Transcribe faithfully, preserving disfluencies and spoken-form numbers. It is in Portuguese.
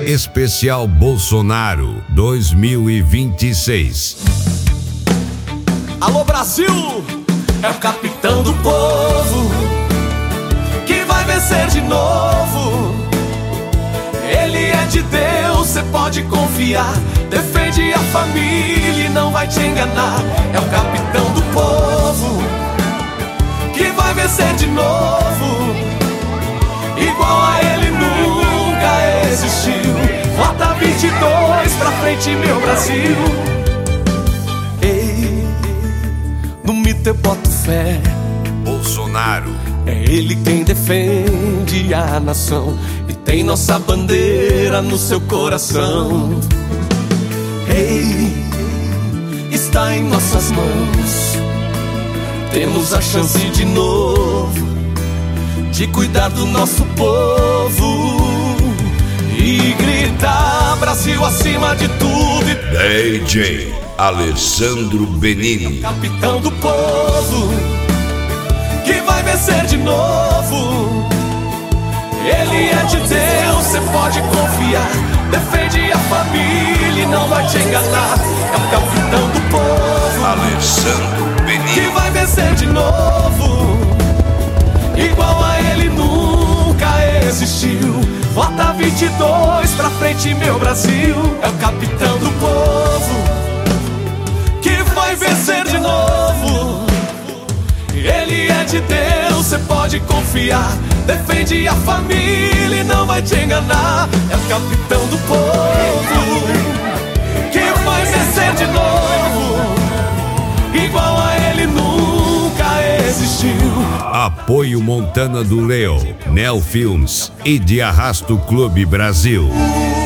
Especial Bolsonaro dois mil e vinte e seis. Alô Brasil, é o capitão do povo que vai vencer de novo. Ele é de Deus, cê pode confiar. Defende a família e não vai te enganar. É o capitão do povo que vai vencer de novo. Igual a ele nunca existiu. Vota vinte e dois pra frente, meu Brasil. Ei, no mito eu boto fé. Bolsonaro é ele quem defende a nação e tem nossa bandeira no seu coração. Ei, está em nossas mãos. Temos a chance de novo de cuidar do nosso povo e gritar Brasil acima de tudo. D J Alessandro Benini, capitão do povo que vai vencer de novo. Ele é de Deus, cê pode confiar. Defende a família e não vai te enganar. É o capitão do povo, Alessandro Benini, que vai vencer de novo. Igual a ele nunca existiu. Vota vinte e dois pra frente, meu Brasil. É o capitão do povo que vai vencer de novo. Ele é de Deus, cê pode confiar. Defende a família e não vai te enganar. É o capitão do povo que vai vencer de novo. Igual a ele nunca existiu. Apoio Montana do Leo, Neo Filmes e de Arrasto Clube Brasil.